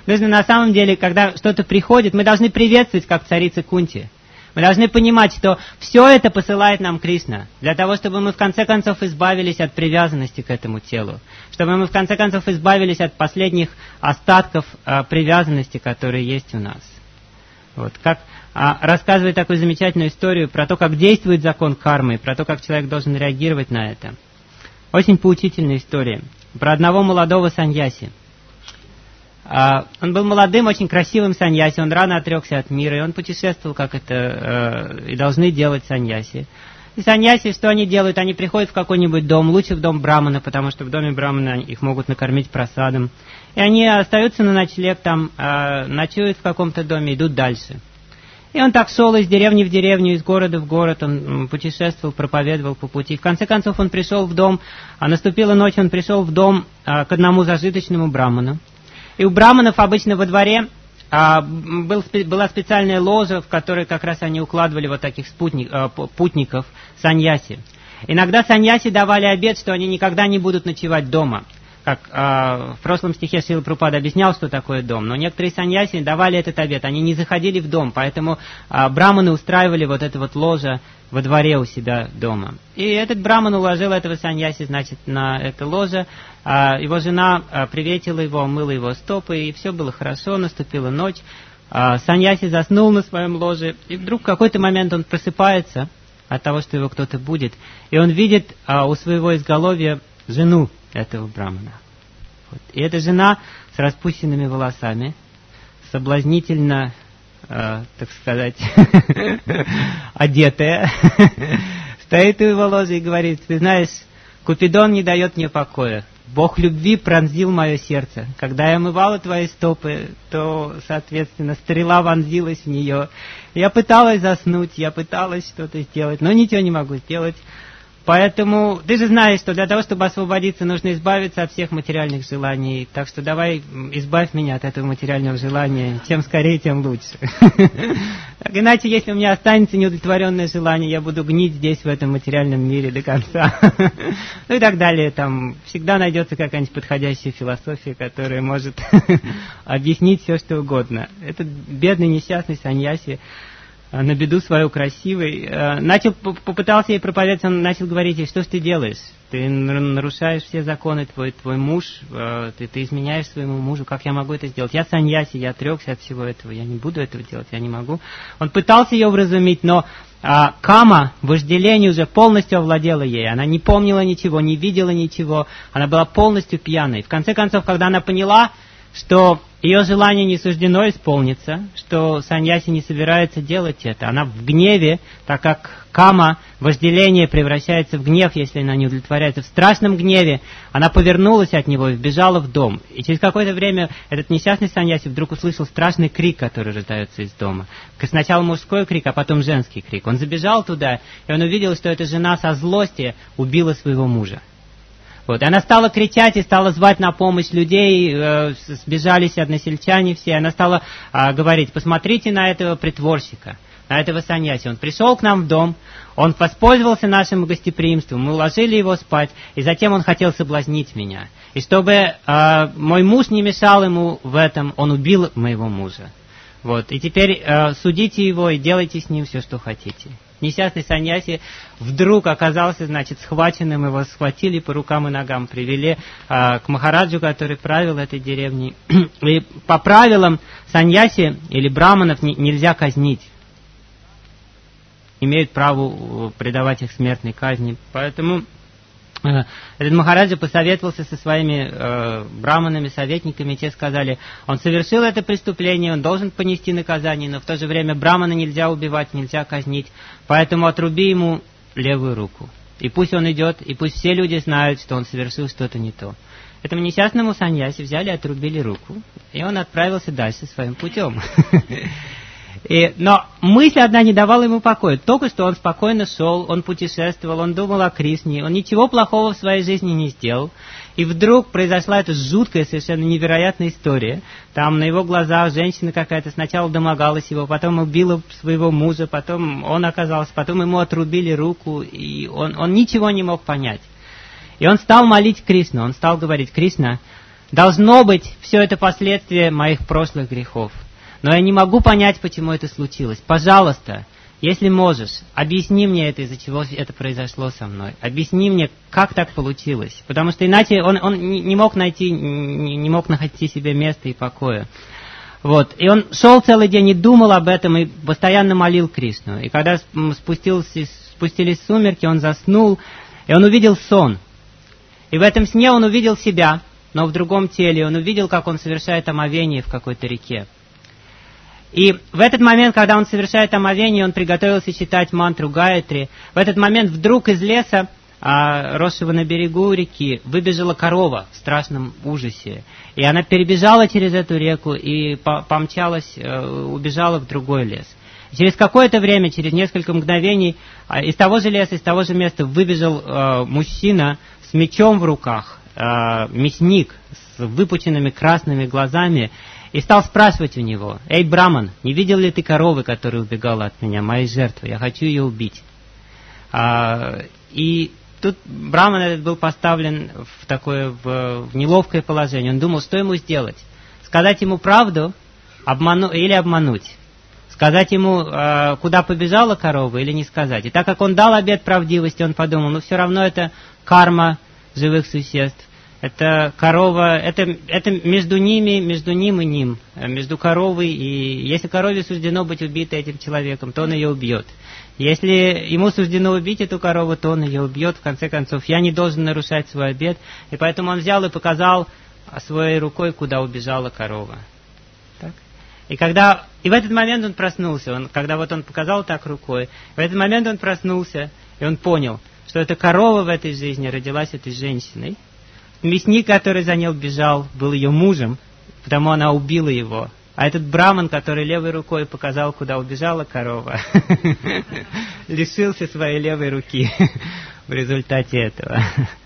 Нужно на самом деле, когда что-то приходит, мы должны приветствовать, как царица Кунти. Мы должны понимать, что все это посылает нам Кришна, для того, чтобы мы в конце концов избавились от привязанности к этому телу, чтобы мы в конце концов избавились от последних остатков привязанности, которые есть у нас. Вот, как рассказывает такую замечательную историю про то, как действует закон кармы, про то, как человек должен реагировать на это. Очень поучительная история про одного молодого саньяси. Он был молодым, очень красивым саньяси, он рано отрекся от мира, и он путешествовал, как это и должны делать саньяси. И саньяси, что они делают? Они приходят в какой-нибудь дом, лучше в дом брамана, потому что в доме брамана их могут накормить прасадом. И они остаются на ночлег там, ночуют в каком-то доме, идут дальше. И он так шел из деревни в деревню, из города в город, он путешествовал, проповедовал по пути. В конце концов он пришел в дом, наступила ночь, он пришел в дом к одному зажиточному браману. И у браманов обычно во дворе была специальная ложа, в которой как раз они укладывали вот таких путников, саньяси. Иногда саньяси давали обет, что они никогда не будут ночевать дома. Как в прошлом стихе Шрила Прабхупада объяснял, что такое дом. Но некоторые саньяси давали этот обет, они не заходили в дом, поэтому браманы устраивали вот это вот ложе во дворе у себя дома. И этот браман уложил этого саньяси, значит, на это ложе. Его жена приветила его, мыла его стопы, и все было хорошо, наступила ночь. Саньяси заснул на своем ложе, и вдруг в какой-то момент он просыпается от того, что его кто-то будет, и он видит у своего изголовья жену этого брамана. Вот. И эта жена с распущенными волосами, соблазнительно, так сказать, одетая, стоит у его ложа и говорит: ты знаешь, Купидон не дает мне покоя. Бог любви пронзил мое сердце. Когда я омывала твои стопы, то, соответственно, стрела вонзилась в нее. Я пыталась заснуть, я пыталась что-то сделать, но ничего не могу сделать. Поэтому ты же знаешь, что для того, чтобы освободиться, нужно избавиться от всех материальных желаний. Так что давай избавь меня от этого материального желания. Чем скорее, тем лучше. Иначе, если у меня останется неудовлетворенное желание, я буду гнить здесь, в этом материальном мире до конца. Ну и так далее. Там всегда найдется какая-нибудь подходящая философия, которая может объяснить все, что угодно. Этот бедный несчастный саньяси, на беду свою красивый, попытался ей проповедовать, он начал говорить ей: что ж ты делаешь? Ты нарушаешь все законы, твой муж, ты изменяешь своему мужу, как я могу это сделать? Я саньяси, я отрекся от всего этого, я не буду этого делать, я не могу. Он пытался ее вразумить, но кама, вожделение уже полностью овладела ей, она не помнила ничего, не видела ничего, она была полностью пьяной. В конце концов, когда она поняла, что ее желание не суждено исполниться, что саньяси не собирается делать это. Она в гневе, так как кама, вожделение, превращается в гнев, если она не удовлетворяется. В страшном гневе она повернулась от него и вбежала в дом. И через какое-то время этот несчастный саньяси вдруг услышал страшный крик, который раздается из дома. Сначала мужской крик, а потом женский крик. Он забежал туда, и он увидел, что эта жена со злости убила своего мужа. Вот. И она стала кричать и стала звать на помощь людей, сбежались односельчане все. Она стала говорить: посмотрите на этого притворщика, на этого саньяси. Он пришел к нам в дом, он воспользовался нашим гостеприимством, мы уложили его спать, и затем он хотел соблазнить меня. И чтобы мой муж не мешал ему в этом, он убил моего мужа. Вот. И теперь судите его и делайте с ним все, что хотите. Несчастный саньяси вдруг оказался, значит, схваченным, его схватили по рукам и ногам, привели к Махараджу, который правил этой деревней. И по правилам саньяси или браманов нельзя казнить. Имеют право предавать их смертной казни. Поэтому этот Махараджа посоветовался со своими браманами, советниками, те сказали: он совершил это преступление, он должен понести наказание, но в то же время брамана нельзя убивать, нельзя казнить, поэтому отруби ему левую руку. И пусть он идет, и пусть все люди знают, что он совершил что-то не то. Этому несчастному саньяси взяли и отрубили руку, и он отправился дальше своим путем. Но мысль одна не давала ему покоя. Только что он спокойно шел, он путешествовал, он думал о Кришне, он ничего плохого в своей жизни не сделал. И вдруг произошла эта жуткая, совершенно невероятная история. Там на его глазах женщина какая-то сначала домогалась его, потом убила своего мужа, потом он оказался, потом ему отрубили руку, и он ничего не мог понять. И он стал молить Кришну, он стал говорить: Кришна, Должно быть, все это последствия моих прошлых грехов. Но я не могу понять, почему это случилось. Пожалуйста, если можешь, объясни мне это, из-за чего это произошло со мной. Объясни мне, как так получилось. Потому что иначе он не мог найти себе места и покоя. Вот. И он шел целый день и думал об этом, и постоянно молил Кришну. И когда спустились сумерки, он заснул, и он увидел сон. И в этом сне он увидел себя, но в другом теле. Он увидел, как он совершает омовение в какой-то реке. И в этот момент, когда он совершает омовение, он приготовился читать мантру Гаятри. В этот момент вдруг из леса, росшего на берегу реки, выбежала корова в страшном ужасе. И она перебежала через эту реку и помчалась, убежала в другой лес. Через какое-то время, через несколько мгновений, из того же леса, из того же места выбежал мужчина с мечом в руках, мясник с выпученными красными глазами, и стал спрашивать у него: «Эй, Браман, не видел ли ты коровы, которая убегала от меня, моей жертвы? Я хочу ее убить». И тут Браман этот был поставлен в неловкое положение. Он думал, что ему сделать. Сказать ему правду или обмануть. Сказать ему, куда побежала корова, или не сказать. И так как он дал обет правдивости, он подумал, все равно это карма живых существ. Это корова, это между ним и ним, между коровой и... Если корове суждено быть убитой этим человеком, то он ее убьет. Если ему суждено убить эту корову, то он ее убьет. В конце концов, я не должен нарушать свой обет. И поэтому он взял и показал своей рукой, куда убежала корова. Так? И в этот момент он проснулся. Когда он показал так рукой, в этот момент он проснулся, и он понял, что эта корова в этой жизни родилась этой женщиной. Мясник, который за ней бежал, был ее мужем, потому она убила его. А этот браман, который левой рукой показал, куда убежала корова, лишился своей левой руки в результате этого.